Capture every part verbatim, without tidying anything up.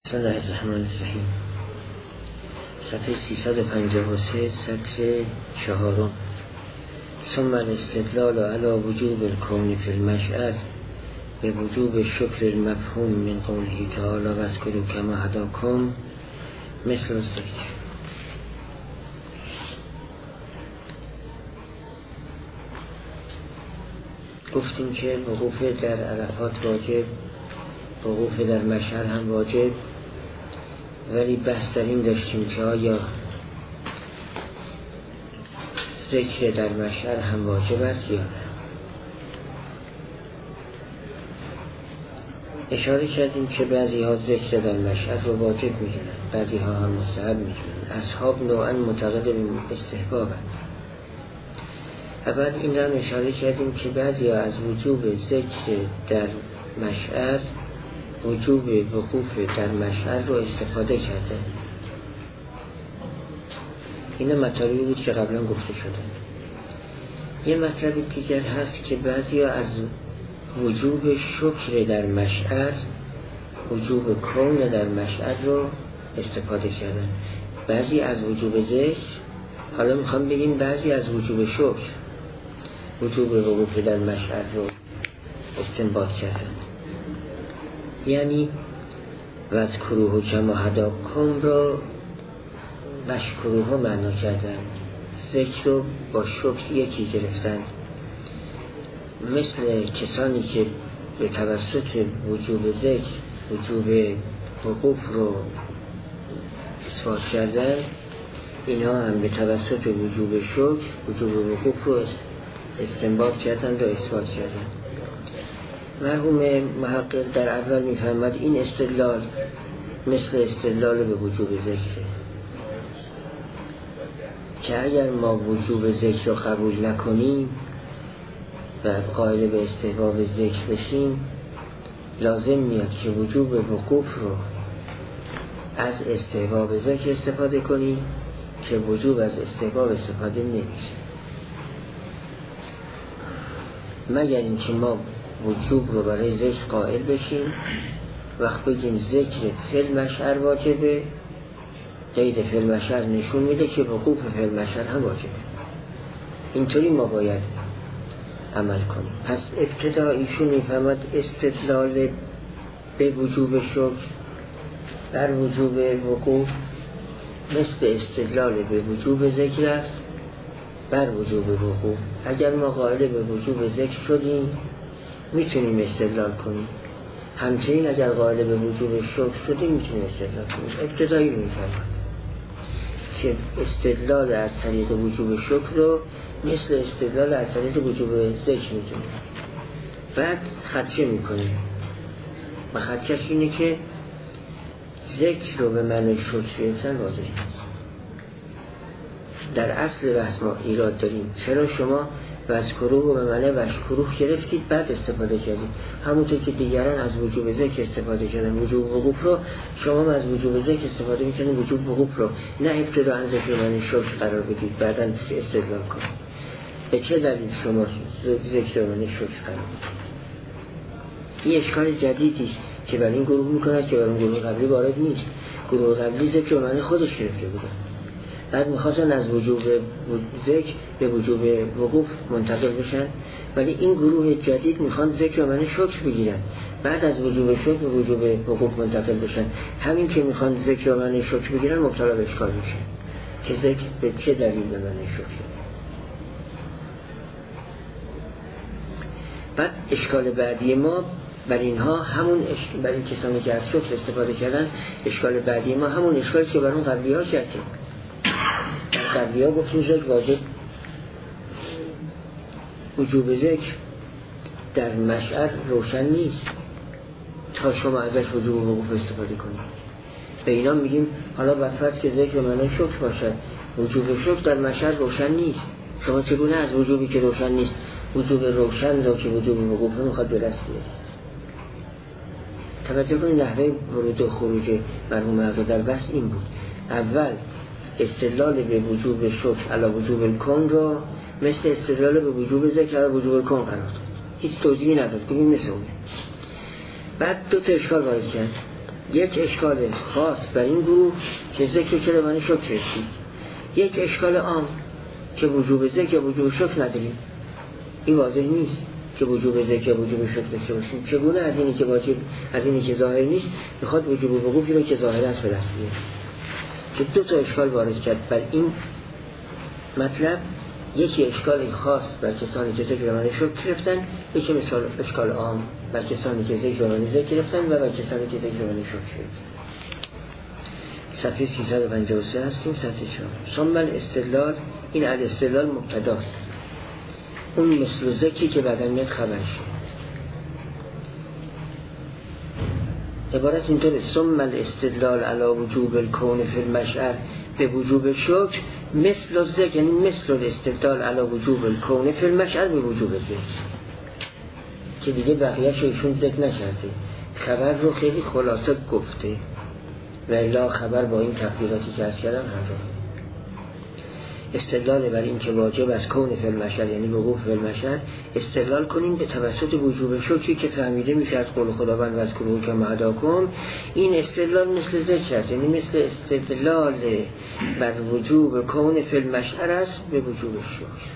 بسم الله الرحمن الرحیم. صفحه سیصد و پنجاه و سه، سطر چهارم. ثم الاستدلال علی وجوب الکون فی المشعر به وجوب شکر المفهوم من قوله تعالی واذکروا کما هداکم مثل الذکر. گفتیم که وقوف در عرفات واجب، وقوف در مشعر هم واجب، ولی بحث در این داشتیم که آیا ذکر در مشعر هم واجب است یا نه. اشاره کردیم که بعضی ها ذکر در مشعر رو واجب می‌دونن، بعضی ها هم مستحب می‌دونن. اصحاب نوعاً معتقد به استحبابند. و بعد این رو اشاره کردیم که بعضی ها از وجوب ذکر در مشعر، وجوب وقوف در مشعر رو استفاده کرده. این مطالبی بود که قبلا گفته شده. یه مطلب دیگر هست که بعضی ها از وجوب شکر در مشعر، وجوب کون در مشعر رو استفاده کردن. بعضی از وجوب ذکر، حالا میخوام بگیم بعضی از وجوب شکر، وجوب وقوف در مشعر رو استنباط کردن. یعنی واذکروه کما هداکم رو واشکروه معنا کردن، ذکر رو با شکر یکی گرفتن، مثل کسانی که به توسط وجوب ذکر وجوب وقوف رو اثبات کردن، اینا هم به توسط وجوب شکر وجوب وقوف رو استنباط کردن و اثبات کردن. مرحوم محقق در اول میفهمد این استدلال مثل استدلال به وجوب ذکر، که اگر ما وجوب ذکر رو قبول نکنیم و قائل به استحباب ذکر بشیم، لازم میاد که وجوب وقوف رو از استحباب ذکر استفاده کنیم که وجوب از استحباب استفاده نمیشه، مگر اینکه ما وجوب رو برای ذکر قائل بشیم، وقت بگیم ذکر فی المشعر واجبه، قید فی المشعر نشون میده که وقوف فی المشعر هم واجبه. اینطوری ما باید عمل کنیم. پس ابتدا ایشون میفهمد استدلال به وجوب شکر بر وجوب وقوف مثل استدلال به وجوب ذکر است بر وجوب وقوف. اگر ما قائل به وجوب ذکر شدیم میتونیم استدلال کنیم، همچنین اگر قائل به وجوب شکر شدیم میتونیم استدلال کنیم. ابتدایی میفهمد که استدلال از طریق وجوب شکر رو مثل استدلال از طریق وجوب ذکر میدونیم. بعد خدشه میکنیم و خدشش اینه که ذکر رو به معنی شکر گرفتن واضح است. در اصل بحث ما ایراد داریم، چرا شما واذکروه رو به معنی واشکروه گرفتید بعد استفاده کردید، همونطور که دیگران از وجوب ذکر استفاده کردن وجوب وقوف رو، شما از وجوب ذکر استفاده میکنید وجوب وقوف رو. نه ابتدا از ذکر معنی شکر قرار بدید بعدا استدلال کنید. به چه دلیل شما ذکر معنی شکر قرار بدید؟ این اشکال جدیدی است که برای این گروه میکند که برای اون گروه قبلی وارد نیست. گروه قبلی ذکر معنی خودش گرفته بودن، بعد میخواستن از وجوب ذکر به وجوب وقوف منتقل بشن، ولی این گروه جدید میخوان ذکر و معنی شکر بگیرن، بعد از وجوب شکر به وجوب وقوف منتقل بشن. همین که میخوان ذکر و معنی شکر بگیرن مبتلا به اشکال میشه که ذکر به چه دلیل به معنی شکر. بعد اشکال بعدی ما بر اینها همون اشکال، بر این کسانی که از شکر استفاده کردن، اشکال بعدی ما همون اشکالی که بر اون قبلی ها کردیم. قبلی ها گفتیم ذکر واجب، وجوب ذکر در مشعر روشن نیست تا شما ازش وجوب وقوف استفاده کنید. به اینا میگیم حالا بفرض که ذکر معنی شکر باشد، وجوب شکر در مشعر روشن نیست، شما چگونه از وجوبی که روشن نیست وجوب روشن را که وجوب وقوف میخواد به دست بیارید؟ توجه کنید نحوه ورود و خروج مرحوم اعضا در بحث این بود. اول استدلال به وجوب شکر علی وجوب الکون رو مثل استدلال به وجوب ذکر علی وجوب الکون قرار داد، هیچ توضیحی نداد، گفتیم مثل اونه. بعد دو تا اشکال وارد کرد. یک اشکال خاص بر این گروه که ذکر چرا من شکر رسید، یک اشکال عام که وجوب ذکر یا وجوب شکر نداریم. این واضح نیست که وجوب ذکر یا وجوب شکر داشته باشیم. چگونه از اینی که واجب، از اینی که ظاهر نیست میخواد وجوب وقوفی رو که ظاهر است به دست بیاره. که دو تا اشکال وارد کرد بر این مطلب. یکی اشکال خاص بر کسانی که ذکر و شکر گرفتن، یکی مثال اشکال عام بر کسانی که ذکر و ذکر گرفتن و بر کسانی که ذکر و شکر گرفتن. صفحه سیصد و پنجاه و سه هستیم، صفحه چهار. ثم الاستدلال، این الاستدلال مبتداست، اون مثل ذکری که بعداً میاد خبر شد. عبارت اینطوره: ثم الاستدلال علی وجوب الکون فی المشعر به وجوب شکر مثل ذکر، یعنی مثل الاستدلال علی وجوب الکون فی المشعر به وجوب ذکر. که دیگه بقیه‌شو ایشون ذکر نکرده، خبر رو خیلی خلاصه گفته و الا خبر با این تقدیراتی که از کردم همراه. استدلال بر این که واجب از کون فی المشعر یعنی وقوف فی المشعر استدلال کنیم به توسط وجوب شکری که فهمیده میشه از قول خداوند و از کروه که معداکم. این استدلال مثل ذکر است، یعنی مثل استدلال بر وجوب کون فی المشعر است به وجوب شکر.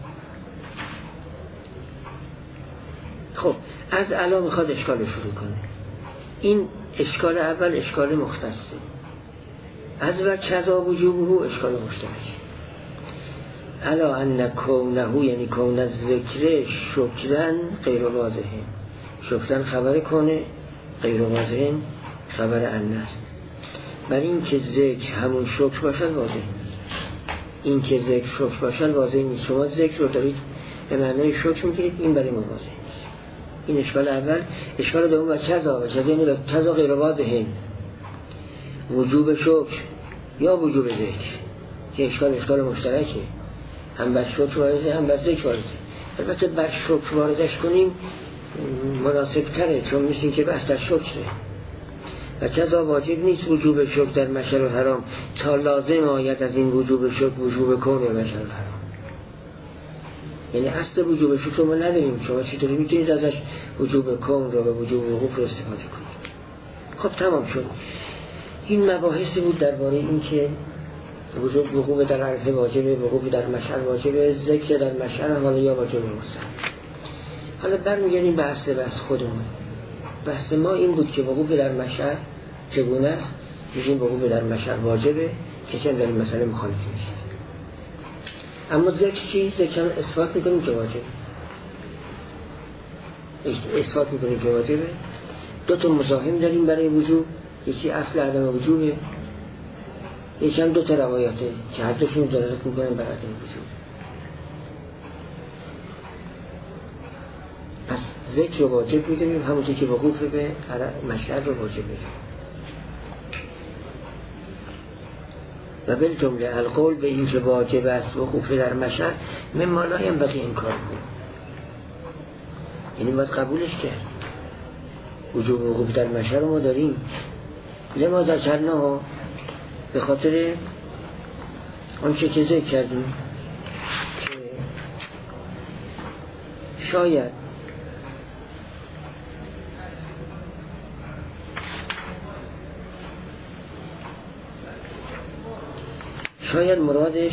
خب از علا میخواد اشکال شروع کنه. این اشکال اول اشکال مختصه، از و کذا وجوبه اشکال مشترک. علا ان کونه یعنی کون ذکر شکرن غیر واضحه، شکرن خبر کنه، غیر واضحه خبر ان است. بر این که ذکر همون شکر باشد واضح نیست. این که ذکر شکر باشد واضح نیست. شما ذکر رو دارید به معنای شکر میگیرید، این برای ما واضح نیست. این اشکال اول. اشکال دوم و کذا و کذا یعنی کذا غیر واضحه، وجوب شکر یا وجوب ذکر، که اشکال اشکال مشترکه، هم بر شکر وارده هم بر ذکر وارده. البته بر شکر واردش کنیم مناسب تره، چون مثل که بحث در شکره. و کذا واجب نیست وجوب شکر در مشعر و حرام تا لازم آید از این وجوب شکر وجوب کون مشعر و حرام. یعنی اصل وجوب شکر رو ما نداریم، شما چطوری میتونید ازش وجوب کون رو و وجوب وقوف رو استفاده کنید؟ خب تمام شد. این مباحثی بود درباره این که وجوب وقوف در عرفه واجبه، وقوف در مشعر واجبه، ذکر در مشعر حالا یا واجب مستحب. حالا برمیگردیم به اصل بحث خودمون. بحث ما این بود که وقوف در مشعر چگونه است. میگیم وقوف در مشعر واجبه، کسی هم در این مسئله مخالف نیست. اما ذکر چی؟ ذکر اثبات میکنیم که واجبه، اثبات میکنیم که واجبه. دو تا مزاحم داریم برای وجوب، یکی اصل عدم وجوبه، یکی هم دو تا روایاته که هر دوشون دلالت میکنن بر عدم وجوب. پس ذکر رو واجب میدونیم، همونطور که وقوف به مشعر رو واجب میدونیم. و بالجمله القول به این که واجب است وقوف در مشعر مما لا ينبغي انکار کنیم، یعنی باید قبولش کرد. وجوب وقوف در مشعر رو ما داریم، لما ذکرناه به خاطر آنچه که ذکر کردیم که شاید شاید مرادش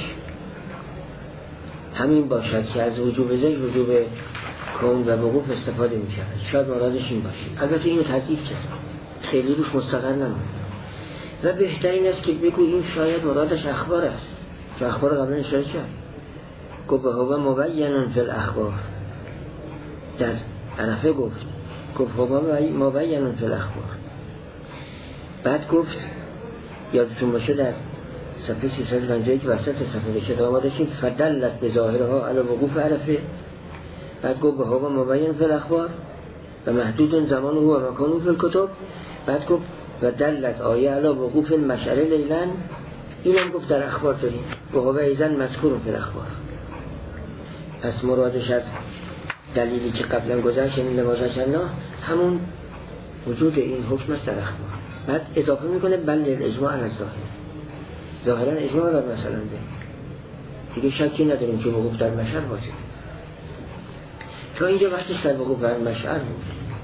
همین باشد که از وجوب ذکر وجوب کون و وقوف استفاده می شود. شاید مرادش این باشه. البته اینو تضعیف کرد، خیلی روش مستقر نمود و بهترین است که بگو این شاید مرادش اخبار است، که اخبار قبلا اشاره کرد. گفت هو مبینن فی الاخبار، در عرفه گفت گفت هو مبینن فی الاخبار. بعد گفت یادتون باشه در صفحه سیصد و پنجاه و یک وسط صفحه بشه آماده شیم فدلت به ظاهرها علی وقوف عرفه. بعد گفت هو مبین فی الاخبار و محدود زمان هو و مکانه فی الکتب. بعد گفت و دلت آیه علی وقوف المشعر لیلا، اینم گفت در اخبار داریم و هو ایزن مذکور فی الاخبار. پس مرادش از دلیلی که قبلا گذشت یعنی لمازه کرنا همون وجود این حکم است در اخبار. بعد اضافه میکنه بل اجماع علی ظاهر، ظاهرا اجماع بر مثلا ده دیگه شکی نداریم که وقوف در مشعر واجب. تا اینجا وقتش در وقوف در مشعر بود.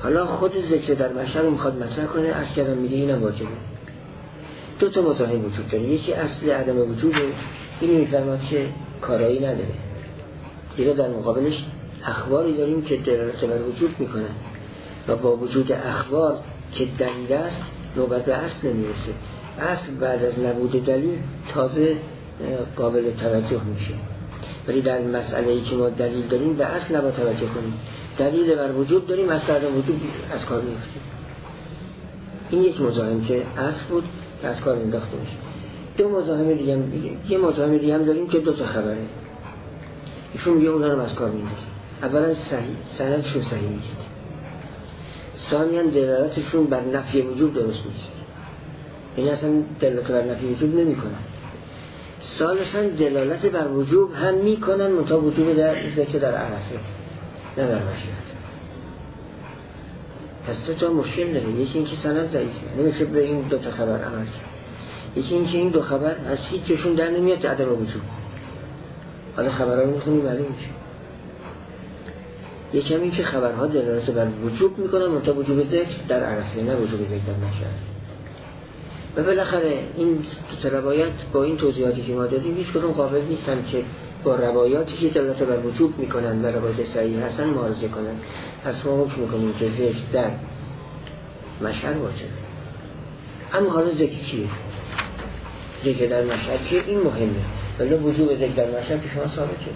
حالا خود ذکر در مشهد میخواد مطرح کنه، از کردم میگه اینم واجبه. دو تا مزاحم وجود داره، یکی اصل عدم وجوده، این میفرماد که کارایی نداره، دیگه در مقابلش اخباری داریم که دلالت بر وجود میکنن و با وجود اخبار که دلیل است نوبت به اصل نمیرسه. اصل بعد از نبود دلیل تازه قابل توجه میشه، ولی در مسئله ای که ما دلیل داریم به اصل نباید توجه کنیم. دلیل بر وجود داریم، اصل عدم وجود از کار میفتیم. این یک مزاحم که اصل بود که از کار انداخته میشه. دو مزاحم دیگه هم یه مزاحم دیگه هم داریم که دو تا خبره، ایشون میگه اونها رو از کار میندازه. اولا صحیح سندشون صحیح نیست، ثانیاً دلالتشون بر نفی وجود درست نیست، یعنی اصلا دلالت بر نفی وجود نمیکنن. ثالثاً دلالت بر وجوب هم میکنن منتها وجوب در ذکر در عرفه نه در مشهد. پس تو تا مشکل داره، یکی این که سند ضعیفه، نمیشه به این دو تا خبر عمل کرد. یکی این که این دو خبر از هیچ جشون در نمیاد عدم وجود. حالا خبرها رو میخونیم معلوم میشه. یکی هم این که خبرها دلالت بر وجوب میکنن منتها وجوب ذکر در عرفه نه وجوب ذکر در مشهد. و بالاخره این تو روایات با این توضیحاتی که ما دادیم هیچ کدوم قابل نیستن که با روایاتی که دلالت بر وجوب میکنن و روایات صحیح هستن معارضه کنن. پس ما حکم میکنیم که ذکر در مشهد واجبه. اما حالا ذکر چیه؟ ذکر در مشهد چیه؟ این مهمه. ولی وجوب ذکر در مشهد که شما ثابته.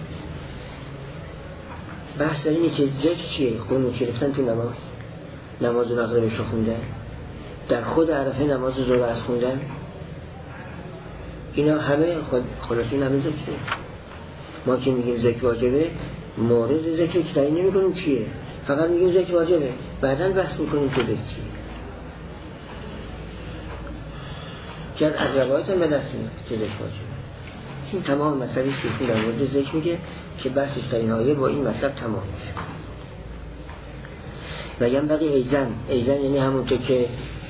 بحث در اینه که ذکر چیه؟ قنوت گرفتن تو نماز، نماز مغربش رو خوندن، در خود عرفه نماز ظهر از خوندن، اینا همه خود خلاص این همه ذکره. ما که میگیم ذکر واجبه مورد ذکر که تعیین نمی کنیم چیه، فقط میگیم ذکر واجبه، بعداً بحث میکنیم که ذکر چیه. که از روایت هم به دست میاد که ذکر واجبه. این تمام مسئله شیخون در مورد ذکر میگه که بحثش در این آیه با این مطلب تمام میشه. و یم بقی ایزن، ایزن یعنی همونطور که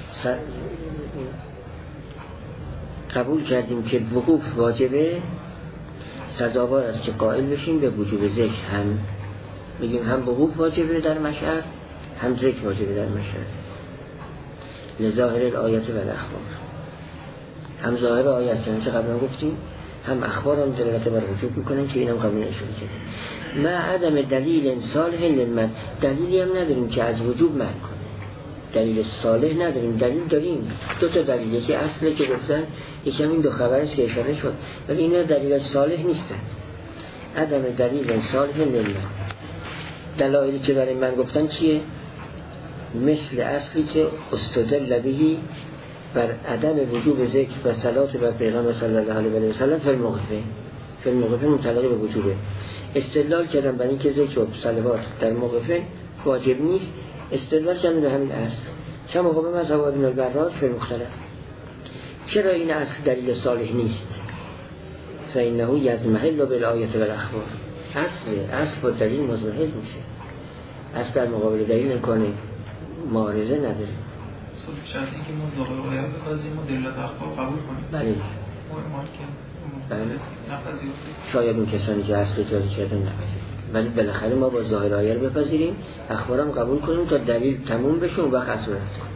قبول کردیم که وقوف واجبه، سزاوار است که قائل بشیم به وجوب ذکر هم بگیم هم وقوف واجبه در مشهد هم ذکر واجبه در مشهد لظاهر الآیات و الاخبار. هم ظاهر آیات که قبلا گفتیم هم اخبار هم دلالت بر وجوب میکنن که اینم قبول نشده کرده. ما عدم دلیل صالح للمنع، دلیلی هم نداریم که از وجوب منع کنه، دلیل صالح نداریم. دلیل داریم دو تا دلیل، یکی اصله که گفتن، یکی هم این دو خبرش که اشاره شد، ولی اینا دلیل صالح نیستن. عدم دلیل صالح للمنع، دلایلی که برای من گفتن چیه؟ مثل اصلی که استدل بهی بر عدم وجوب ذکر و صلات بر پیغمبر صلی الله علیه و سلم فی الموقفه، فی الموقفه متعلق به وجوبه. استدلال کردن برای اینکه ذکر و صلوات در موقفه واجب نیست، استدلال کردن به همین اصل. کما قوم مذهب ابن البراج فی مختلف. چرا این اصل دلیل صالح نیست؟ فإنه یضمحل بالآیات و الاخبار. اصل اصل با دلیل مضمحل میشه، اصل در مقابل دلیل امکان معارضه نداره. شرط این که ما ظاهر آیه بپذیریم و دلیل اخبار قبول کنیم. بله. بله. شاید اون کسانی که اصل جاری کردن نپذیرند، ولی بالاخره ما با ظاهر آیه رو بپذیریم، اخبارم قبول کنیم تا دلیل تموم بشه و وقت اصل رد کنیم.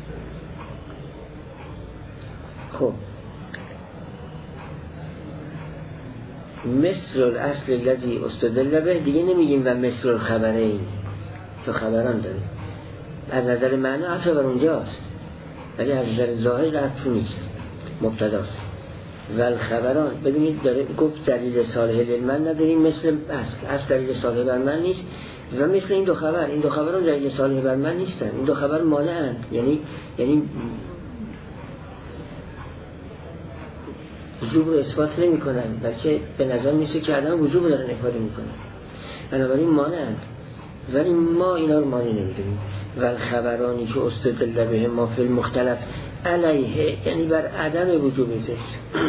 خب مثل الاصل الذی استدل به، دیگه نمیگیم و مثل الخبرین، تو خبران داریم. از نظر معنی عطف بر اونجاست، ولی از نظر ظاهر عطف نیست، مبتداست. و الخبران ببینید داره گفت دلیل صالح للمن نداریم، مثل اصل اصل دلیل صالح بر من نیست، و مثل این دو خبر، این دو خبر هم دلیل صالح بر من نیستن، این دو خبر مانعند، یعنی یعنی وجوب رو اثبات نمی کنن، بلکه به نظر میسه که عدم وجوب رو دارن افاده می کنن، بنابراین مانعند، ولی ما اینا رو مانع نمیدونیم. و خبرانی که استدل به ما فی المختلف علیه، یعنی بر عدم وجوب ذکر،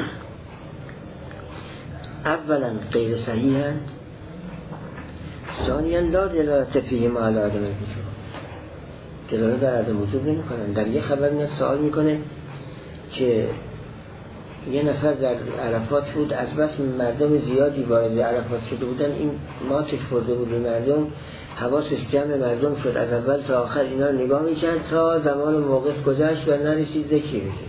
اولا غیر صحیحند، ثانیا لا دلالت فیهما علی عدم وجوب، دلالت بر عدم وجوب نمی کنن. در یه خبر میاد سوال میکنه که یه نفر در عرفات بود، از بس مردم زیادی وارد عرفات شده بودن، این ماتش خورده بود به مردم، حواسش جمع مردم شد، از اول تا آخر اینا رو نگاه میکرد تا زمان موقف گذشت و نرسید ذکری بشه.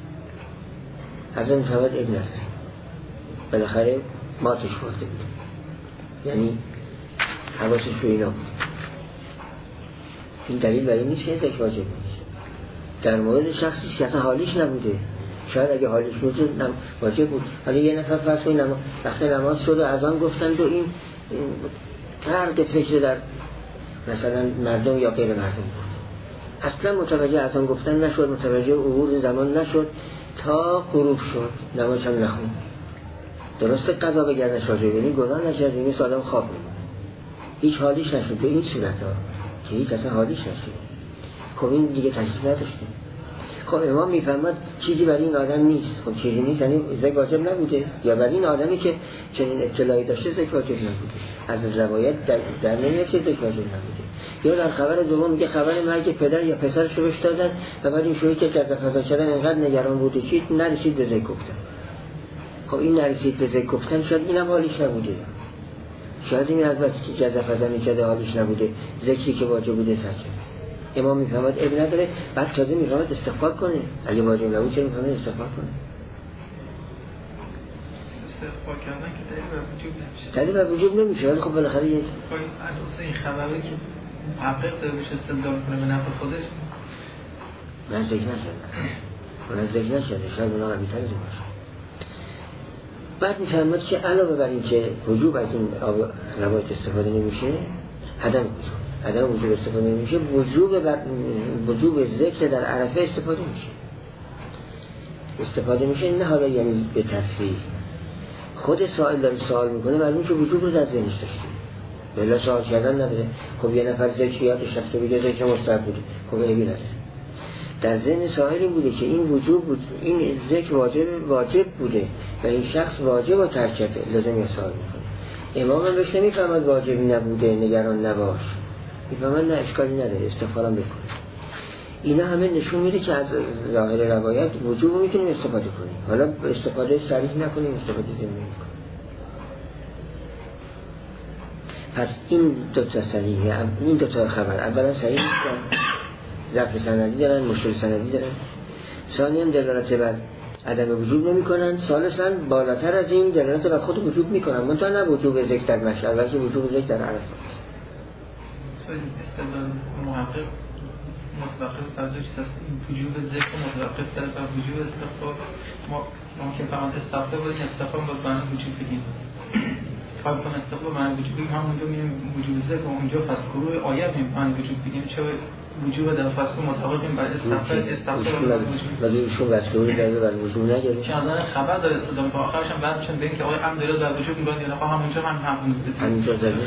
از اون فهمد ابن نظر بالاخره ماتش خورده بود، یعنی حواسش رو اینا بود. این دلیل برای نیست که ذکر واجب نیست. در مورد شخصی که اصلا حالیش نبوده، شاید اگه حالیش بوده واجب بود. حالا یه نفر فرض کنید نماز وقت نماز شد و اذان گفتند و این فرق فکر در مثلا مردم یا غیر مردم بود، اصلا متوجه اذان گفتن نشد، متوجه عبور زمان نشد تا غروب شد، نماز هم نخوند. درسته قضا به گردنش واجب، یعنی گناه نکرد، این آدم خواب میمونه، هیچ حالیش نشد. به این صورت ها که هیچ اصلا حالیش نشد، خب این دیگه تشریف نداشته. خب امام میفهمد چیزی برای این آدم نیست. خب چیزی نیست یعنی ذکر واجب نبوده، یا برای این آدمی که چنین اطلاعی داشته ذکر واجب نبوده. از روایت در, در نمیاد که ذکر واجب نبوده. یا در خبر دوم میگه خبر مرگ پدر یا پسرش رو بهش دادن و بعد این شوهی که جزا فضا شدن انقدر نگران بوده چی نرسید به ذکر گفتن. خب این نرسید به ذکر گفتن شاید اینم حالیش نبوده، شاید این از بس که جزا فضا میکرده حالیش نبوده، ذکری که واجب بوده ترک. امام میفهمد ابن نداره، بعد تازه میفهمد استغفار کنه. اگه واجب نبود چرا میفهمد استغفار کنه؟ استغفار کردن که دلیل بر وجوب نمیشه. دلیل بر وجوب نمیشه، ولی خب بالاخره یه اساس این خبره که محقق داره بهش استدلال کنه به نفع خودش. من ذکر نکردم، من ذکر نکردم، شاید اونا قوی تر باشه. بعد میفهمد که علاوه بر این که وجوب از این روایت استفاده نمیشه، عدم وجوب عدم وجوب استفاده نمیشه، وجوب بر وجوب ذکر در عرفه استفاده میشه. استفاده میشه نه حالا یعنی به تصریح. خود سائل داره سوال میکنه، معلومه که وجوب رو در ذهنش داشته، بلا سوال کردن نداره. خب یه نفر ذکر یادش رفته بگه ذکر مستحب بوده، خب عیبی نداره. در ذهن سائل این بوده که این وجوب بود، این ذکر واجب واجب بوده و این شخص واجب رو ترک کرده، لازم یه سوال میکنه. امام هم بهش نمیفهمد واجبی نبوده، نگران نباش، میفهمد نه اشکالی نداره، استغفارم بکن. اینا همه نشون میده که از ظاهر روایت وجوب رو میتونیم استفاده کنیم، حالا استفاده صریح نکنیم، استفاده ضمنی کنیم. پس این دو تا صحیحه، این دو تا خبر اولا صحیح نیستن، ضعف سندی دارن، مشکل سندی دارن. ثانیاً دلالت بر عدم وجوب نمی‌کنن. ثالثاً بالاتر از این دلالت بر خود وجوب می‌کنن، منتها نه وجوب ذکر در مشعر، بلکه وجوب ذکر در عرفات. استدلال محقق متوقف بر دو چیز است، این وجوب ذکر متوقف بر وجوب استغفار. ما ممکن فقط استغفار بودیم، استغفار بود معنی وجوب بگیم. فقط کن استغفار معنی وجوب بگیم، همونجا میگیم وجوب ذکر و اونجا فسکرو آیات میگیم معنی وجوب بگیم. چه وجوب در فسکرو متوقفیم بر استغفار استغفار ولی ایشون فسکرو در بر وجوب نگیره. چه از آن خبر داره استدلال با آخرش هم بعد میشن بگیم که آقای الحمدلله در وجوب میگن یا همونجا هم همونجا زمین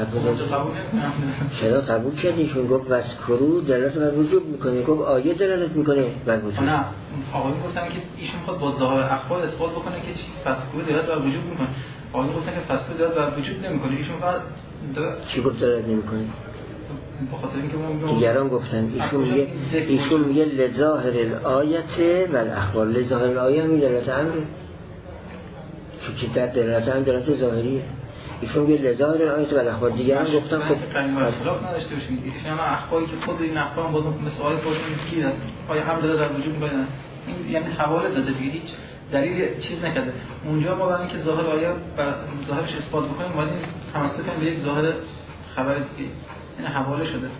چرا قبول کرد؟ ایشون گفت وسکرو دلالت بر وجوب میکنه، گفت آیه دلالت میکنه بر وجوب. نه آقای گفتن که ایشون خود با ظاهر اخبار اثبات بکنه که فسکرو دلالت بر وجوب میکنه، آقای گفتن که فسکرو دلالت بر وجوب نمیکنه. ایشون فقط چی گفت دلالت نمیکنه؟ بخاطر اینکه ما دیگران گفتن ایشون میگه ایشون میگه لظاهر الآیه و الاخبار. لظاهر الآیه همین دلالت امره، چون که در دلالت امر دلالت ظاهریه. ایشون میگه لظاهر الآیه و الاخبار. دیگران گفتن خب خلاف نداشته باشیم، ایشون هم اخباری که خود این اخبار هم بازم مثل آیه خودشون گیر است، آیه هم داره در وجود میبینن، این یعنی حواله داده دیگه، هیچ دلیل چیز نکرده. اونجا ما برای اینکه ظاهر آیه و ظاهرش اثبات بکنیم باید تمسک کنیم به یک ظاهر خبر دیگه، این حواله شده.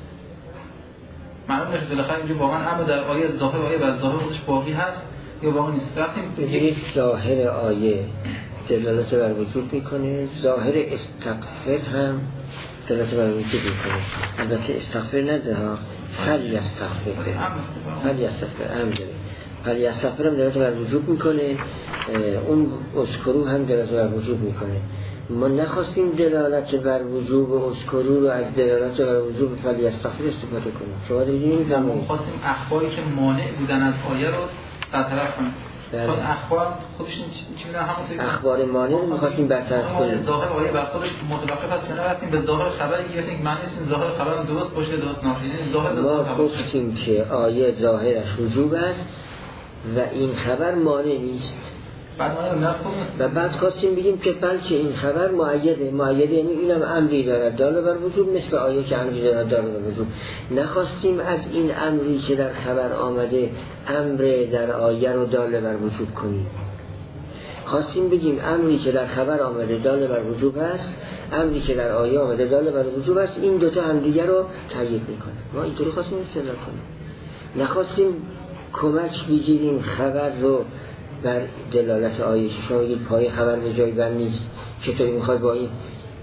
معلوم نشد بالاخره اینجا واقعا امر در آیه ظاهر آیه و ظاهر خودش باقی هست یا واقعا نیست. وقتی یک ظاهر آیه دلالت بر وجود میکنه، ظاهر استغفر هم دلالت بر وجود میکنه. البته استغفر نده ها، فلی استغفر فلی استغفر امر داره، فلی استغفر هم دلالت بر وجود میکنه، اون اذکرو هم دلالت بر وجود میکنه. ما نخواستیم دلالت بر وجوب اذکرو رو از دلالت بر وجوب فلی استغفر استفاده کنیم. شما دیدین ما خواستیم اخباری که مانع بودن از آیه رو برطرف کنیم. چون اخبار خودش چی میدن همونطوری اخبار مانع رو می‌خواستیم برطرف کنیم. ظاهر آیه بر خودش متوقف است، نه رفتیم به ظاهر خبری گرفتیم، معنی است ظاهر خبر درست باشه درست نباشه. ظاهر ما گفتیم که آیه ظاهرش وجوب است، و این خبر مانع نیست. و بعد خواستیم بگیم که بلکه این خبر مؤیده. مؤیده یعنی اینم امری دارد دال بر وجوب، مثل آیه که امری دارد دال بر وجوب. نخواستیم از این امری که در خبر آمده امر در آیه رو دال بر وجوب کنیم. خواستیم بگیم امری که در خبر آمده دال بر وجوب است، امری که در آیه آمده دال بر وجوب است، این دوتا همدیگر رو تایید میکنه. ما اینطوری خواستیم استدلال کنیم. نخواستیم کمک بگیریم خبر رو بر دلالت آیه. شما بگید پای خبر به جای بند نیست، چطوری میخواد با این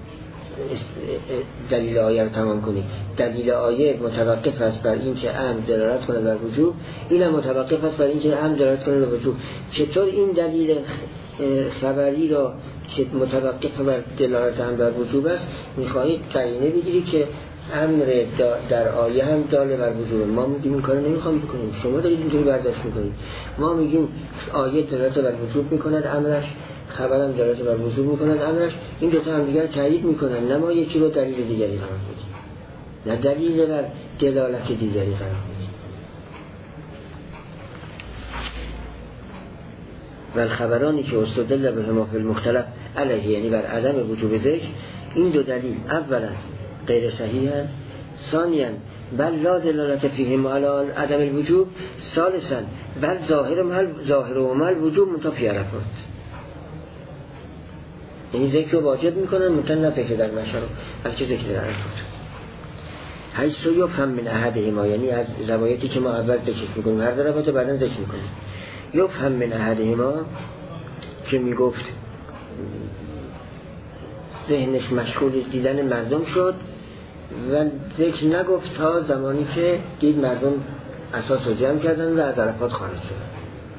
دلیل آیه رو تمام کنی؟ دلیل آیه متوقف است بر این که امر دلالت کنه بر وجوب، این هم متوقف است بر این که امر دلالت کنه بر وجوب. چطور این دلیل خبری را که متوقف بر دلالت امر بر وجوب است میخواهید قرینه بگیری که امر در آیه هم دال بر وجوب؟ ما میگیم این کارو نمیخوام بکنیم، شما دارید اینجوری برداشت میکنید. ما میگیم آیه دلالت بر وجوب میکند امرش، خبرم دلالت بر وجوب میکند امرش، این دو تا هم دیگر تایید میکنن. نه ما یکی رو دلیل دیگری قرار بدیم، نه دلیل بر دلالت دیگری قرار بدیم. و الخبرانی که استدل بهما فی المختلف علیه، یعنی بر عدم وجوب ذکر، این دو دلیل اولا غیر صحیحن، ثانیا بل لا دلالت فیهم علی عدم الوجوب، ثالثا بل ظاهر مل ظاهر و مل وجوب منتفی عرفات. یعنی ذکر واجب میکنن متن نه ذکر در مشهر بلکه ذکر در عرفات. حیث یفهم من احدهما، یعنی از روایتی که ما اول ذکر میکنیم، هر دو روایت بعداً ذکر میکنیم. یفهم من احدهما که میگفت ذهنش مشغول دیدن مردم شد و ذکر نگفت تا زمانی که دید مردم اساس رو جمع کردن و از عرفات خارج شد.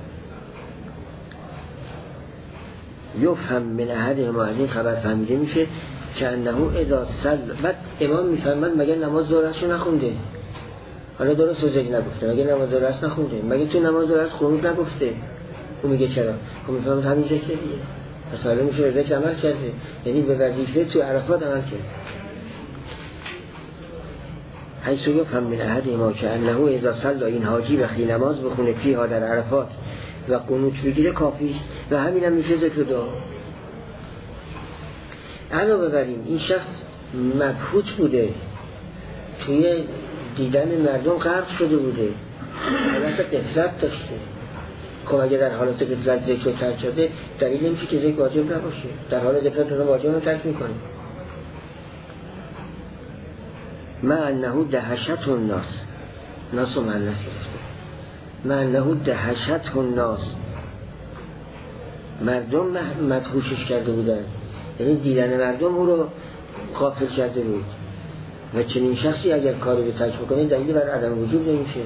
یفهم من احدهما، از این خبر فهمیده میشه که انه اذا صل، بعد امام میفهمن مگه نماز ظهرشو نخونده؟ حالا درست ذکر نگفته، مگه نماز ظهرش نخونده؟ مگه تو نماز ظهرش قنوت نگفته؟ اون میگه چرا؟ خب میفهمن همین ذکر دیگه، پس معلوم میشه ذکر عمل کرده، یعنی به وظیفه تو عرفات عمل کرده. حیث یفهم من احدهما که انه اذا صلى، این حاجی وقتی نماز بخونه فیها در عرفات و قنوت بگیره کافی است و همین هم میشه ذکر دعا. علاوه بر این این شخص مبهوت بوده، توی دیدن مردم غرق شده بوده، حالت غفلت داشته. خب اگه در حالت غفلت ذکر ترک کرده دلیل نمیشه که ذکر واجب نباشه. در حال غفلت اون واجب رو ترک میکنه. ما انه دهشت الناس، ناس و معنیس گرفته، ما انه دهشت الناس، مردم مدهوشش کرده بودن، یعنی دیدن مردم او رو غافل کرده بود. و چنین شخصی اگر کاری رو ترک بکنه دلیل بر عدم وجوب نمیشه.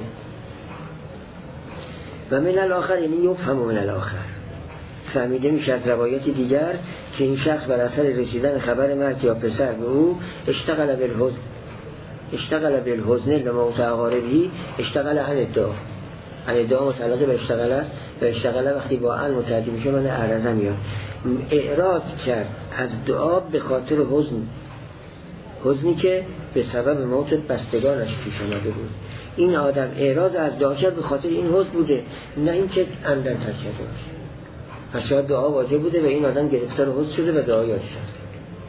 و من الاخر، یعنی یفهم من الاخر، فهمیده میشه از روایت دیگر که این شخص بر اثر رسیدن خبر مرد یا پسر به او اشتغل بالحزن، اشتغل بالحزن لموت اقاربه، اشتغل عن الدعا. عن الدعا متعلق به اشتغل است و اشتغل وقتی با عن متعدی میشه من اعرضه میاد. اعراض کرد از دعا به خاطر حزن، حزنی که به سبب موت بستگانش پیش آمده بود. این آدم اعراض از دعا کرد به خاطر این حزن بوده، نه اینکه عمدن ترک کرده باشه. پس شاید دعا واجب بوده و این آدم گرفتار حزن شده و دعا یاد شد.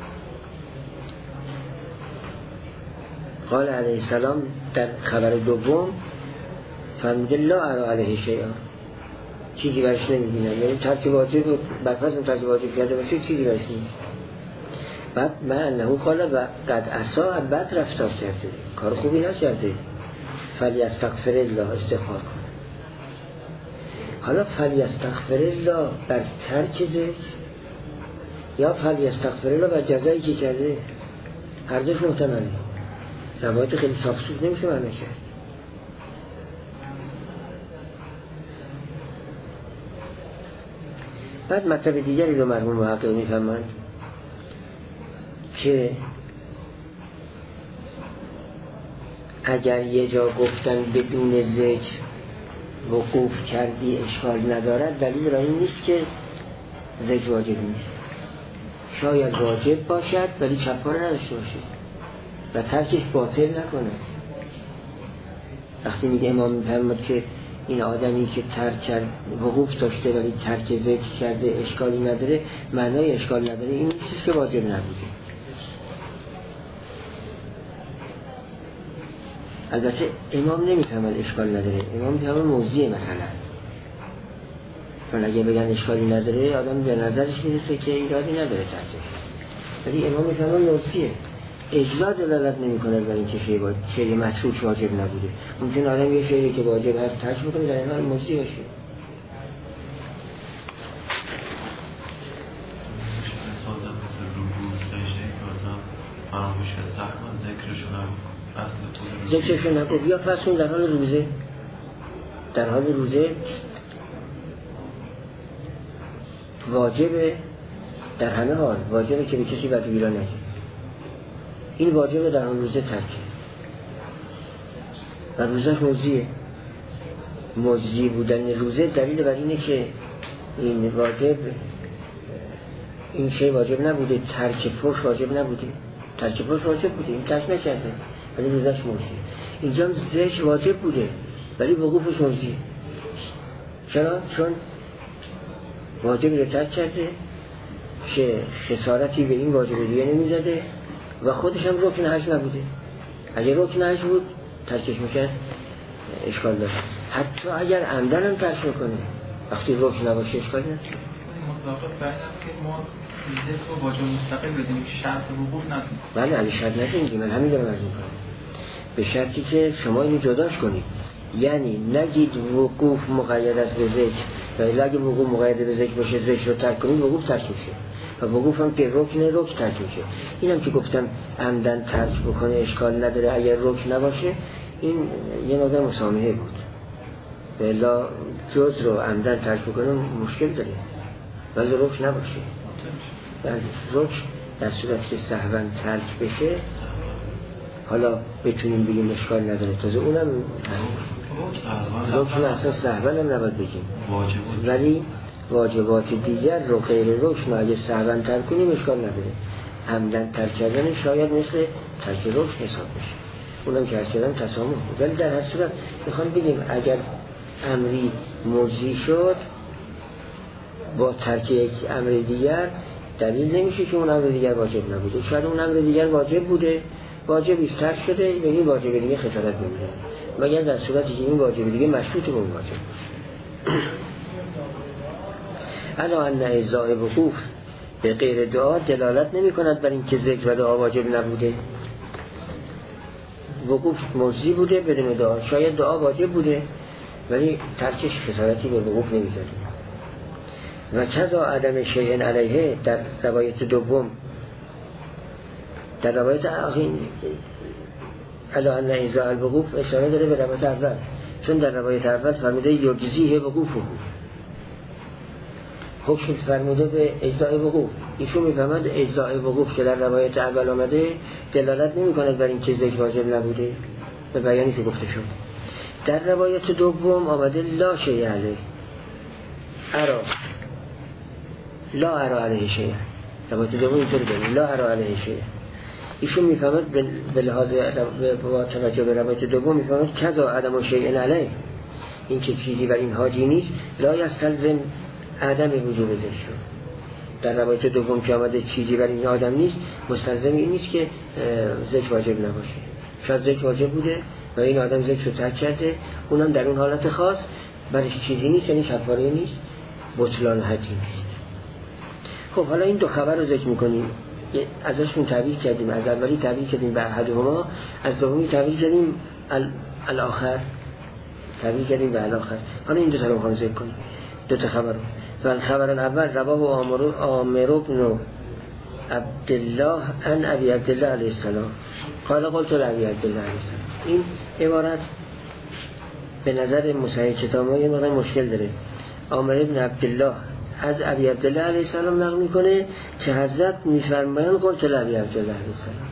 قال علیه السلام در خبر دوم فرموده لا ارى علیه شیئا، چیزی برش نمیبینم، یعنی ترک واجب برفرض ترک واجب کرده باشه چیزی برش نیست. بعد من انه قال و قد عصا، بد رفتار کرده، کار خوبی نکرده، فلیستغفر الله، استغفار کن. حالا فلیستغفر الله بر ترک ذکر یا فلیستغفر الله بر جزایی که کرده، هر دوش محتمله. روایت خیلی صاف سوز نمیشه معنی کرد. بعد مطلب دیگری رو مرحوم محقق میفهمند که اگر یه جا گفتن بدون ذکر وقوف کردی اشکال ندارد، دلیل برای این نیست که ذکر واجب نیست. شاید واجب باشد ولی کفاره نداشته باشه و ترکش باطل نکنه. وقتی میگه امام میفرماد که این آدمی که ترک کرد وقوف داشته ولی ترک ذکر کرده اشکالی نداره، معنای اشکال نداره این نیست که واجب نبوده. البته امام نمیفهمد اشکال نداره، امام میفهمد موضیه مثلا، چون اگه بگن اشکالی نداره آدم به نظرش میرسه که ایرادی نداره ترکش، ولی امام میفهمد موضیه. اجزا دلالت نمیکنه بر این که شیء با شیء متروک واجب نبوده. ممکن آدم یه شیئی که واجب هست ترک بکنه در این حال موضی باشه. ذکرشو نگو یا فرسون در حال روزه، در حال روزه واجبه، در همه حال واجبه که به کسی بد و بیرا نگه. این واجبه در حال روزه ترکه و روزش موضیه. موضی بودن روزه دلیل بر اینه که این واجب، این شی واجب نبوده، ترک فحش واجب نبوده، ترک فحش واجب بوده این ترک نکرده ولی روزش موضیه. اینجا هم ذکر واجب بوده ولی وقوفش موضیه. چرا؟ چون واجبی رو ترک کرده که خسارتی به این واجب دیگه نمیزده و خودش هم رکن حج نبوده. اگر رکن حج بود ترکش میکرد اشکال داره، حتی اگر عمدن هم ترک میکنه وقتی رکن نباشه اشکال نداره. مطابق باید است که ما ذکر رو واجب مستقل بدیم که شرط وقوف ندیم. بله علی شرط ندیم، من همین دارم از میکنم، به شرطی که شما اینو جداش کنید. یعنی نگید وقوف مقید است به ذکر و اگه وقوف مقید به ذکر باشه ذکر رو ترک کنید وقوف ترک میشه و وقوف هم که رکن رکن ترک میشه. اینم که گفتم عمدن ترک بکنه اشکال نداره اگر رکن نباشه، این یه نوع مسامحه بود. الا جز رو عمدن ترک بکنه مشکل داره ولی رکن نباشه. بله رکن در صورت که سهوا ترک بشه حالا بتونیم بگیم اشکال نداره، تازه اونم رکن اصلا سهوا هم نباید بگیم، ولی واجبات دیگر رو غیر رکن اگه سهوا ترک کنیم اشکال نداره. عمدن ترک کردن شاید مثل ترک رکن حساب بشه، اونم که هست کردن تسامح بود. ولی در هر صورت میخوام بگیم اگر امری موضی شد با ترک یک امر دیگر دلیل نمیشه که اون امر دیگر واجب نبوده. شاید اون امر دیگر واجب بوده، واجب است ترک شده و این واجب دیگه خسارت نمیده، مگر در صورتی که این واجب دیگه مشروط به اون واجب باشه. الا ان اجزاء وقوف به غیر دعا دلالت نمی کند بر این که ذکر و دعا واجب نبوده. وقوف موضی بوده بدون دعا، شاید دعا واجب بوده ولی ترکش خسارتی به وقوف نمیزده. و کذا عدم شیء علیه در روایت دوم، در روایت آخرین الا ان اجزاء الوقوف اشاره داره به روایت اول، چون در روایت اول فرموده یجزیه وقوفه، حکم فرموده به اجزاء وقوف. ایشون میفهمد اجزاء وقوف که در روایت اول آمده دلالت نمی کند بر این که ذکر واجب نبوده به بیانی که گفته شد. در روایت دوم آمده لا شیء علیه ارا لا ارا علیه شیء، روایت دوم اینطوری داره لا ارا علیه شیء. ایشون میفهمد به لحاظ با توجه به روایت دوم میفهمد کذا عدم شیء علیه، این که چیزی بر این حاجی نیست لا یستلزم عدم وجوب ذکر شد. در روایت دوم که آمده چیزی بر این آدم نیست مستلزم این نیست که ذکر واجب نباشه. شاید ذکر واجب بوده و این آدم ذکر رو ترک کرده، اونم در اون حالت خاص برش چیزی نیست، یعنی کفاره نیست، بطلان حجی نیست. خب حالا این دو خبر رو ذکر میکنیم، ازشون تعبیر کردیم، از اولی تعبیر کردیم به احدهما، از دومی تعبیر کردیم الاخر، تعبیر کردیم به الاخر. حالا این دو تا رو میخوام ذکر کنیم، دو تا خبر رو. و خبر اول رواه عامر بن عبدالله عن ابی عبدالله علیه السلام قال قلت لابی عبدالله علیه السلام. این عبارت به نظر مصحح کتاب ما یه مقدار مشکل داره. عامر بن عبدالله از ابی عبدالله علیه السلام نقل میکنه که حضرت میفرمایند قلت لابی عبدالله علیه السلام.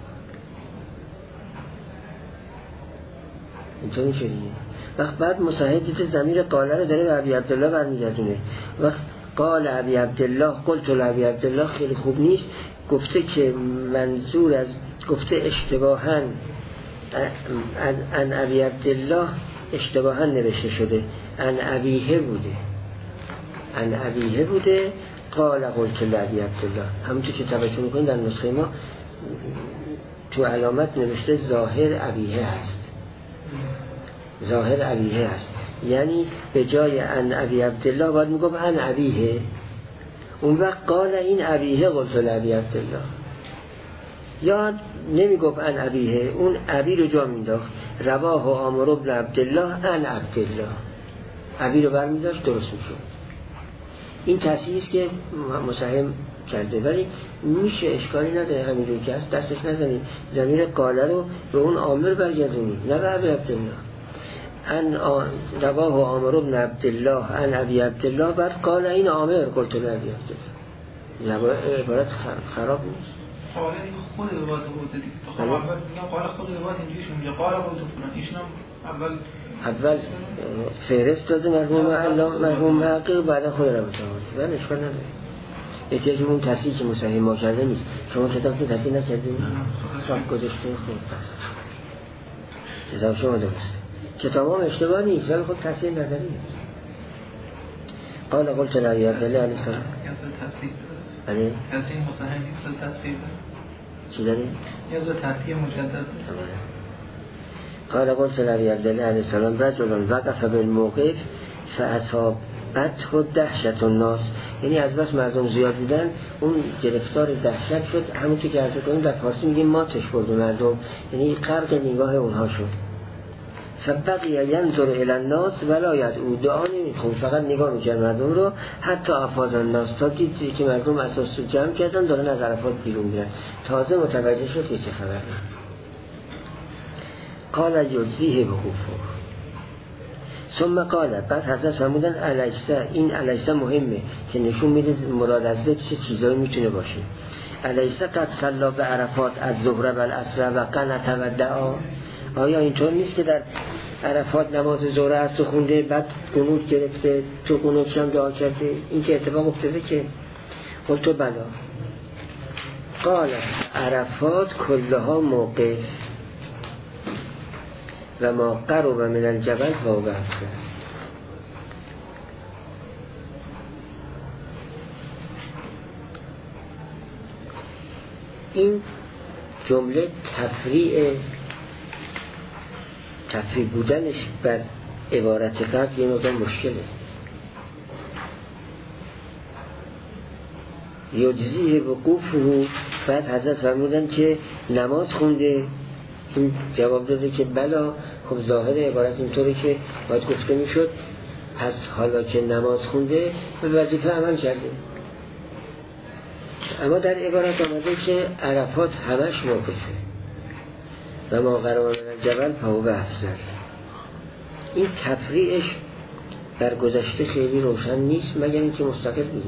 اینطور میشه دیگه. وقت بعد مصحح دیده ضمیر قاله رو داره به ابی عبدالله برمیگردونه. وقت قال ابی عبدالله قلت لابی عبدالله خیلی خوب نیست، گفته که منظور از گفته اشتباهاً ان ابی عبدالله اشتباها نوشته شده ان ابیه بوده، ان ابیه بوده. قال قلت لعبی عبدالله، همونطور که توجه میکنید در نسخه ما تو علامت نوشته ظاهر ابیه هست، ظاهر ابیه هست، یعنی به جای ان ابی عبدالله باید میگفت ان ابیه. اون وقت قال این ابیه قلت لعبی عبدالله، یا نمیگفت ان ابیه، اون ابی رو جا مینداخت رواه عامر بن عبدالله ان عبدالله، ابی رو برمیداشت درست میشد. این تصحیحی است که مسهم کرده، ولی میشه اشکالی نداره همینجور که هست دستش نزنید، ضمیر قاله رو به اون عامر برگردونید نه به ابی عبدالله. ان رواه عامر بن عبدالله ان ابی عبدالله بعد قال این عامر قلت لابی عبدالله، عبارت خراب نیست. قال خود به واسه بود دیگه، تا اول میگم قال خود به واسه اینجوریش میگه قال واسه فلان، ایشون اول اول فهرست داده مرحوم الله مرحوم حقیق، بعد خود رو بتاورد، ولی اشکال نداره. احتیاج به اون تصحیحی که مصحح ما کرده نیست. شما کتابتون تصحیح نکردید؟ صاحب گذاشته خوب پس کتاب شما درست، کتاب هم اشتباه نیست ولی خود تصحیح نظری نیست. قال قلت لعبی عبدالله علیه السلام علیه تصحیح مصحح نیست، تصحیح چی داری؟ نیاز به تصحیح مجدد. قال قلت لعبی عبدالله علیه السلام رجل وقف بالموقف فاصابته دهشت الناس، یعنی از بس مردم زیاد بودن اون گرفتار دهشت شد، همونطور که عرض کنیم در فارسی میگیم ماتش برد مردم، یعنی غرق نگاه اونها شد. فبقی ینظر الی الناس ولا یدعو، دعا نمیخوند فقط نگاه میکرد مردم رو، حتی افاض الناس، تا دید که مردم اساس رو جمع کردن دارن از عرفات بیرون میرن، تازه متوجه شد که چه خبره. قال یجزیه بخوفه ثم قال، بعد حضرت فرمودن الیسه، این الیسه مهمه که نشون میده مراد از ذکر چه چیزایی میتونه باشه. الیسه قد صلی به عرفات از ظهر و العصر و قنت و دعا، آیا اینطور نیست که در عرفات نماز ظهر عصر خونده بعد قنوت گرفته، تو قنوتش هم دعا کرده، این که اتفاق افتاده که؟ قلت بلا. قال عرفات کلها موقف و ما قرب من الجبل فهو افضل. این جمله تفریع تفریع بودنش بر عبارت قبل یه مقدار مشکله. یجزیه وقوفه، بعد حضرت فرمودن که نماز خونده، این جواب داده که بلا. خب ظاهر عبارت اینطوره که باید گفته میشد پس حالا که نماز خونده به وظیفه عمل کرده، اما در عبارت آمده که عرفات همش موقفه و ما قرار من الجبل فهو افضل. این تفریعش در گذشته خیلی روشن نیست مگر اینکه مستقل بوده.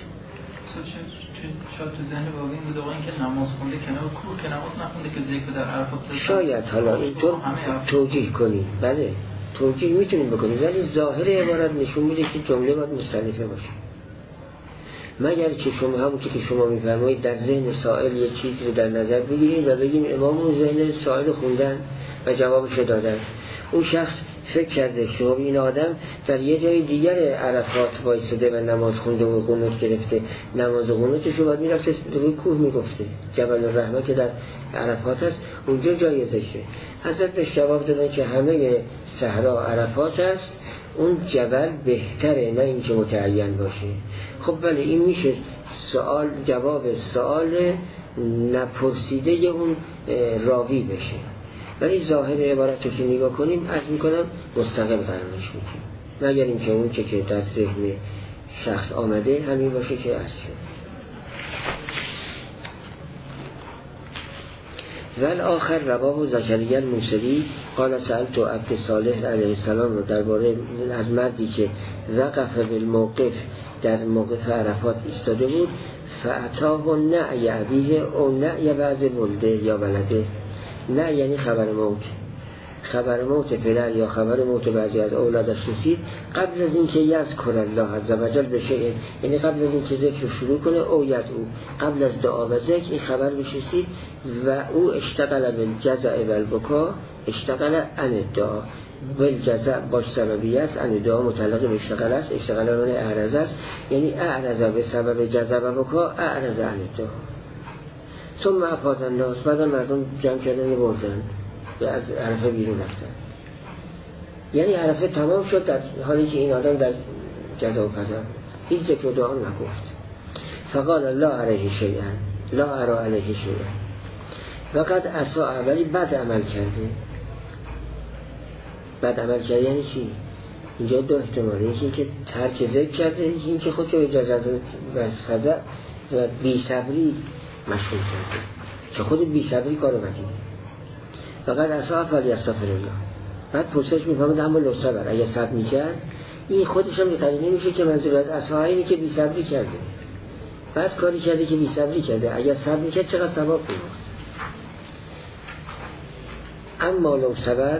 شاید تو ذهن واقعی بوده آقا این که نماز خونده کنار کوه که نماز نخونده که ذکر در عرفات شاید حالا اینطور توجیه کنیم، بله توجیه میتونیم بکنیم، ولی ظاهر عبارت نشون میده که جمله باید مستلفه باشه، مگر که شما همونطور که شما میفرمایید در ذهن سائل یه چیزی رو در نظر بگیریم و بگیم امام اون ذهن سائل خوندن و جوابش دادن. اون شخص فکر کرده شما این آدم در یه جای دیگر عرفات وایساده و نماز خونده و قنوت گرفته، نماز و قنوتش رو باید میرفته روی کوه میگفته، جبل الرحمه که در عرفات هست اونجا جایزشه. حضرت بهش جواب دادن که همه صحرا عرفات هست، اون جبل بهتره نه اینکه متعین باشه. خب بله این میشه سوال جواب سوال نپرسیده اون راوی بشه، ولی ظاهر عبارت رو که نگاه کنیم عرض میکنم مستقل قرارش میدیم، مگر اینکه اون که که در ذهن شخص آمده همین باشه که عرض شد. ول آخر رواه زکریا الموصلی قال سألت عبد صالح علیه السلام رو درباره از مردی که وقف بالموقف در موقف عرفات ایستاده بود، فاتاه نعی ابیه او نعی بعض ولده یا ولده. نه یعنی خبر موت، خبر موت پدر یا خبر موت بعضی از اولادش رسید قبل از اینکه یذکر الله عز وجل بشه، یعنی قبل از اینکه ذکر رو شروع کنه او یدعو، قبل از دعا و ذکر این خبر بشه رسید و او اشتغل بالجزع والبکا، اشتغل عن الدعا، ول جزع باش سببی است، ان دعا متعلق به اشتغال است، اشتغال اون اعرض است، یعنی اعرض به سبب جزع و بکا اعرض عن دعا. ثم افاض الناس، بعدا مردم جمع کردن و بردن و از عرفه بیرون رفتن. یعنی عرفه تمام شد در حالی که این آدم در جزا و فضا هیچ ذکر و دعا نگفت. فقال لا علیه شیئا، لا ارا علیه شیئا. وقت اسا اولی بد عمل کرده. بد عمل کرده یعنی چی؟ اینجا دو احتماله، یکی این که ترک ذکر کرده، یکی این که خودشو به جزا و فضا و بی صبری مشغول کرده، که خود بی صبری کارو بدیده. فقط اسا اولی استغفر الله. بعد پرسش میفهمد اما لو صبر، اگه صبر میکرد این خودش هم قرینه میشه که منظور از اسا اینی که بی صبری کرده، بعد کاری کرده که بی صبری کرده، اگه صبر میکرد چقدر ثواب می‌برد. اما لو صبر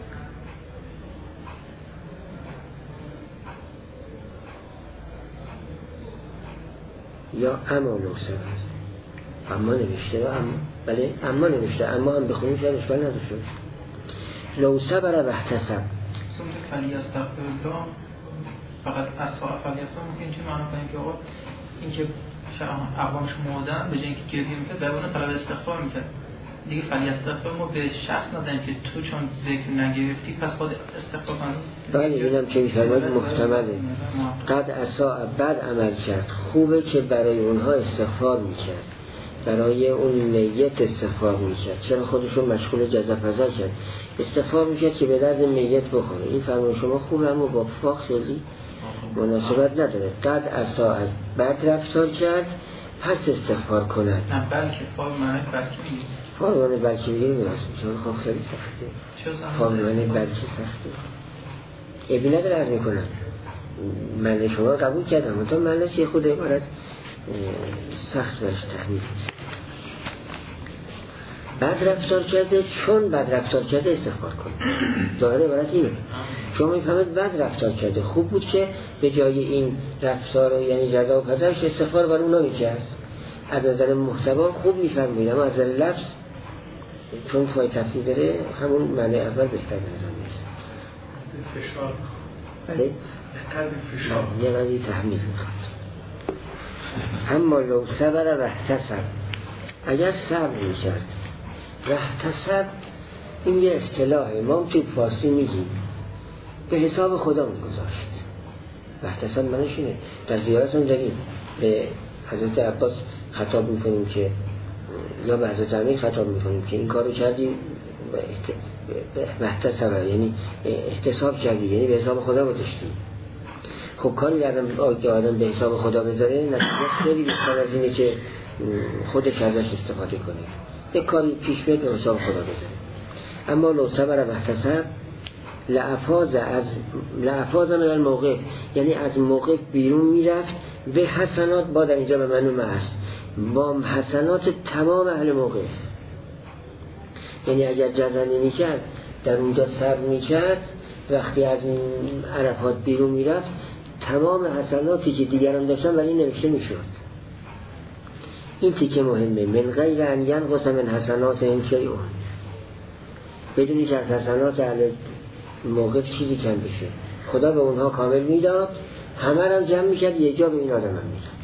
یا اما لو صبر، اما نوشته و اما بله اما نوشته، اما هم بخونیم شاید اشکال نداشته. لو صبر و احتسب سمت فلی استغفر الله فقط اسا فلی استغفر ممکن چه معنا کنیم که آقا این که اقوامش مردن به جای اینکه گریه میکرد در اون طلب استغفار میکرد دیگه. فلی استغفار ما به شخص نزنیم که تو چون ذکر نگرفتی پس باید استغفار کنیم. بله اینم که میفرماید محتمله. قد اسا بد عمل کرد، خوبه که برای اونها استغفار میکرد، برای اون میت استغفار میکرد. چرا خودشون مشغول جزا فضا کرد، استغفار میکرد که به درد میت بخوره. این فرمان شما خوبه اما با فاق خیلی مناسبت نداره. قد اسا بد رفتار کرد پس استغفار کند. نه بلکه فاق معنی بلکه میگه، فاق معنی بلکه میگه درست میشه. خب خیلی سخته فاق معنی بلکه سخته. ابی نداره عرض میکنم من شما قبول کردم تا معنیش یه خود عبارت سخت برش تحمیل. بد رفتار کرده، چون بد رفتار کرده استغفار کن. ظاهر عبارت اینه. شما میفهمید بد رفتار کرده، خوب بود که به جای این رفتار رو یعنی جزا و پذرش استغفار بر اونا میکرد. از نظر محتوا خوب میفهمید، اما از نظر لفظ چون فای تفسیر داره همون معنی اول بهتر نظر نیست. فشار بله؟ فشار یه قضیه تحمیل میخواد. اما لو صبر و احتسب، اگر صبر میکرد و احتسب، این یه اصطلاحه ما توی فارسی میگیم به حساب خدا میگذاشت. و احتسب منش اینه. در زیارت هم داریم به حضرت عباس خطاب میکنیم که یا به حضرت امیر خطاب میکنیم که این کارو کردی به احتسب، یعنی احتساب کردی، یعنی به حساب خدا گذاشتی. خب کاری کردم که آدم به حساب خدا بذاره نتیجه خیلی بیشتر از اینه که خودش ازش استفاده کنه. یک کاری پیش بیاد به حساب خدا بذاره. اما لو صبر و احتسب لعفاظ از لعفاظ من الموقف، یعنی از موقف بیرون میرفت به حسنات، با در اینجا به معنی هست با حسنات تمام اهل موقف. یعنی اگر جزا نمی کرد در اونجا صبر میکرد، وقتی از عرفات بیرون میرفت تمام حسناتی که دیگران داشتن ولی نوشته میشد. این تیکه مهمه. من غیر ان ینقص من حسناتهم شیء، بدونی که از حسنات اهل موقف چیزی کم بشه. خدا به اونها کامل میداد، همه را جمع میکرد، یه جا به این آدم هم میداد.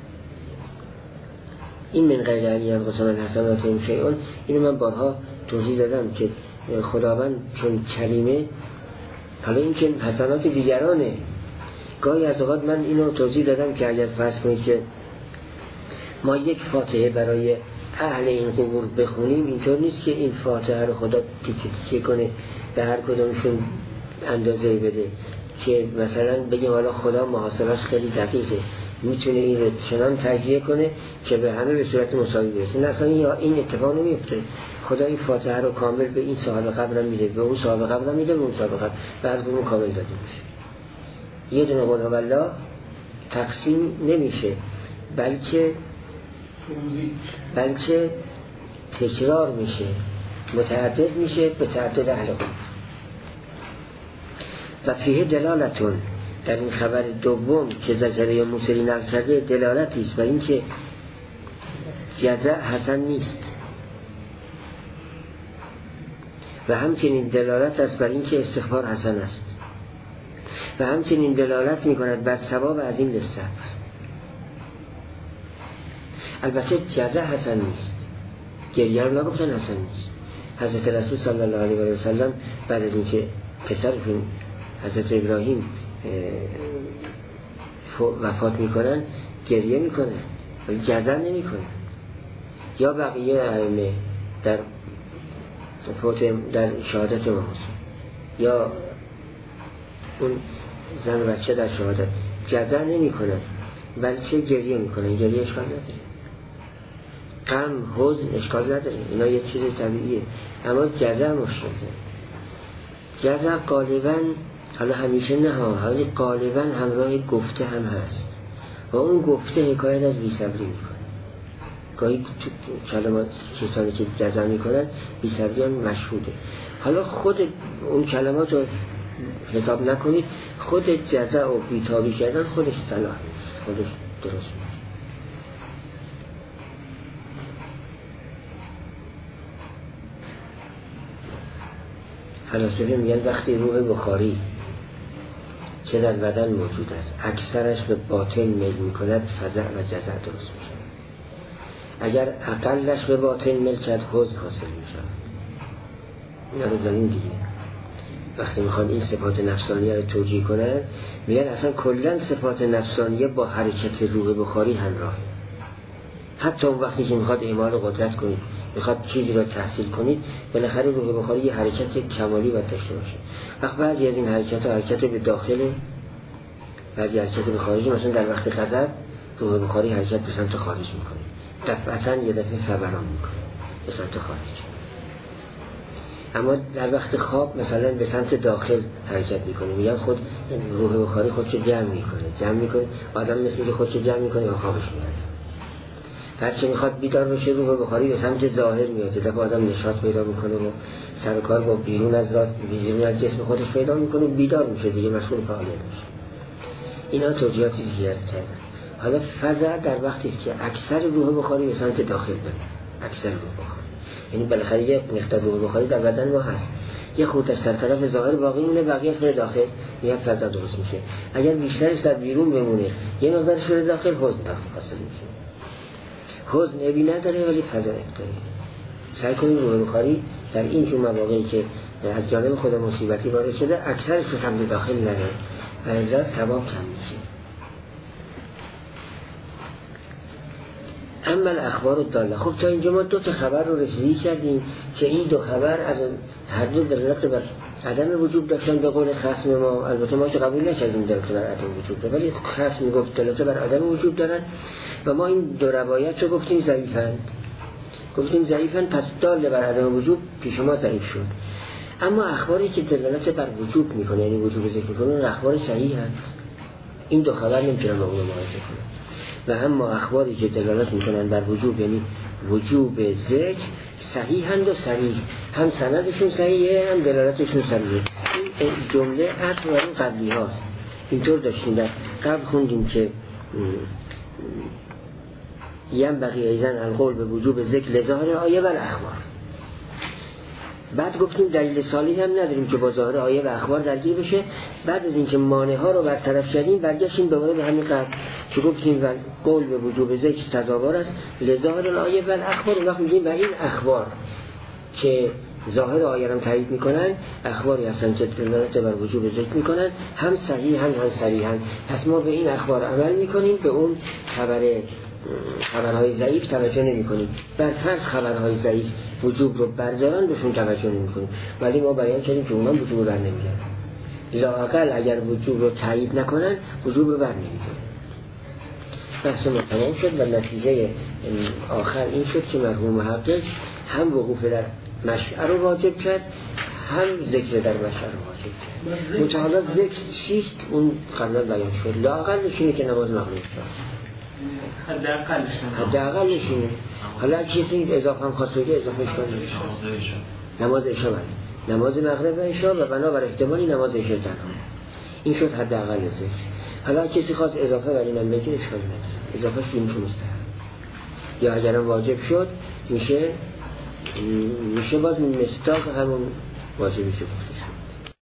این من غیر ان ینقص من حسناتهم شیء، اینو من بارها توضیح دادم که خداوند چون کریمه، حالا این که حسنات دیگرانه. گاهی از اوقات من اینو توضیح دادم که اگر فرض کنید که ما یک فاتحه برای اهل این قبور بخونیم، اینطور نیست که این فاتحه رو خدا تیکه تیکه کنه به هر کدومشون اندازه بده که مثلا بگیم حالا خدا محاسبش خیلی دقیقه، میتونه این رو چنان تجزیه کنه که به همه به صورت مساوی برسه. نه اصلا این اتفاق نمیفته. خدا این فاتحه رو کامل به این صاحب قبر میده، به اون صاحب قبر میده، به اون صاحب قبر، بعد به اون کامل داده میشه. یه دونه قل هوالله تقسیم نمیشه، بلکه بلکه تکرار میشه، متعدد میشه به تعدد اهل قبور. و فیه دلالتون، در این خبر دوم که زجره موسری نقل کرده دلالتی است بر این که جزع حسن نیست. و همچنین دلالت است بر این که استغفار حسن است و همچنین دلالت می کند بر ثواب عظیم لذت. البته جزع حسن نیست، گریه رو نگفتن حسن نیست. حضرت رسول صلی الله علیه و سلم بعد از اینکه پسرشون حضرت ابراهیم وفات میکنن گریه میکنن ولی جزع نمیکنن. یا بقیه ائمه در فوت در شهادت امام حسین یا اون زن و بچه در شهادت جزع نمیکنن بلکه گریه میکنن. گریه اشکال نداره، غم حزن اشکال نداره، اینا یه چیز طبیعیه. اما جزع مشکله. جزع غالبا، حالا همیشه نه ها، حالا غالبا همراه گفته هم هست و اون گفته حکایت از بی‌صبری میکنه. گاهی کلمات کسانی که جزع میکنن بی‌صبری هم مشهوده. حالا خود اون کلمات رو حساب نکنید، خود جزع و بی‌تابی کردن خودش صلاح نیست، خودش درست نیست. فلاسفه میگن وقتی روح بخاری چه در بدن موجود است اکثرش به باطن میل میکند فزع و جزع درست میشود. اگر اقلش به باطن میل کرد حزن حاصل میشود. این رو داریم دیگه. وقتی میخوان این صفات نفسانیه رو توجیه کنن میگن اصلا کلا صفات نفسانیه با حرکت روح بخاری همراهه. حتی اون وقتی که میخواد اعمال قدرت کنید، میخواد چیزی رو تحصیل کنید، بالاخره روح بخاری یه حرکت کمالی باید داشته باشه. وقت بعضی از این حرکت ها حرکت به داخل، بعضی حرکت به خارج. مثلا در وقت غضب روح بخاری حرکت به سمت خارج میکنه، دفعتا یه دفعه فوران میکنه به سمت خارج. اما در وقت خواب مثلا به سمت داخل حرکت میکنه. میگن خود روح بخاری خودش جمع میکنه جمع میکنه آدم مثل که خودش جمع میکنه و خوابش میاد. هرچی میخواد بیدار بشه روح بخاری به سمت ظاهر میاد، دفعه آدم نشاط پیدا میکنه و سر کار با بیرون از ذات بیرون از جسم خودش پیدا میکنه، بیدار میشه دیگه، مشغول فعالیت میشه. اینا توجیهاتی زیاد کردن. حالا فزع در وقتی که اکثر روح بخاری به سمت داخل بره، اکثر روح بخاری، یعنی بالاخره یه مقدار روح بخاری در بدن ما هست، یه خودش در طرف ظاهر باقی مونه، بقیه به داخل، یه فزع درست میشه. اگر بیشترش در بیرون بمونه، یه مقدارش به داخل، حزن حاصل میشه. حزن ابی نداره ولی فزع داره. سعی کنید روح بخاری در این جور مواقعی که از جانب خود مصیبتی وارد شده اکثرش به سمت داخل نره و ازا ثواب کم میشه. اما الاخبار الداله. خب تا اینجا ما دو تا خبر رو رسیدگی کردیم که این دو خبر از هر دو دلالت بر عدم وجود داشتن به قول خصم ما. البته ما که قبول نکردیم دلالت بر عدم وجود داره، ولی خصم میگفت دلالت بر عدم وجود دارن و ما این دو روایت رو گفتیم ضعیفند. گفتیم ضعیفند پس دال بر عدم وجود پیش ما ضعیف شد. اما اخباری که دلالت بر وجود میکنه، یعنی وجود ذکر میکنه، اخبار صحیح هست. این دو خبر نمیتونن با اون مقایسه کنن. و اما اخباری که دلالت میکنن بر وجوب، یعنی وجوب ذکر، صحیحند و صریح، هم سندشون صحیحه هم دلالتشون صریحه. این جمله اصل بر این قبلی هاست. اینطور داشتیم در قبل خوندیم که یم بقیه ایزن القول به وجوب ذکر لظاهر آیه و اخبار. بعد گفتیم دلیل صالحی هم نداریم که با ظاهر آیه و اخبار درگیر بشه. بعد از اینکه مانع ها رو برطرف کردیم برگشتیم دوباره به همین قبل که گفتیم قول به وجوب ذکر سزاوار است لظاهر آیه و اخبار. وقت میگیم و این اخبار که ظاهر آیه رو تایید میکنن اخباری هستن که دلالت بر وجوب ذکر میکنن، هم صحیحن هم صریحن. پس ما به این اخبار عمل میکنیم، به اون خبر خبرهای ضعیف توجه نمی کنیم. بر فرض خبرهای ضعیف وجوب رو بردارن بهشون توجه نمی کنیم، ولی ما بیان کردیم که اونا وجوب رو بر نمیگن. لااقل اگر وجوب رو تایید نکنن وجوب رو بر نمیگن. بحث ما تمام شد و نتیجه آخر این شد که مرحوم محقق هم وقوف در مشعر رو واجب کرد، هم ذکر در مشعر رو واجب کرد. متحالا ذکر چیست اون قبلا بیان شد. لااقل نشونه که نماز مغرب شد، حداقل نشونه. حالا کسی اضافه هم خواست بگه اضافهش کنید. نماز عشاء، نماز مغرب و عشاء و بنابر احتمالی نماز عشاء تنها. این شد حداقل ذکر. حالا کسی خواست اضافه ولی اینم بگه اشکالی نداره، اضافه شون مستحب. یا اگرم واجب شد میشه میشه باز مستاق همون واجب میشه گفت.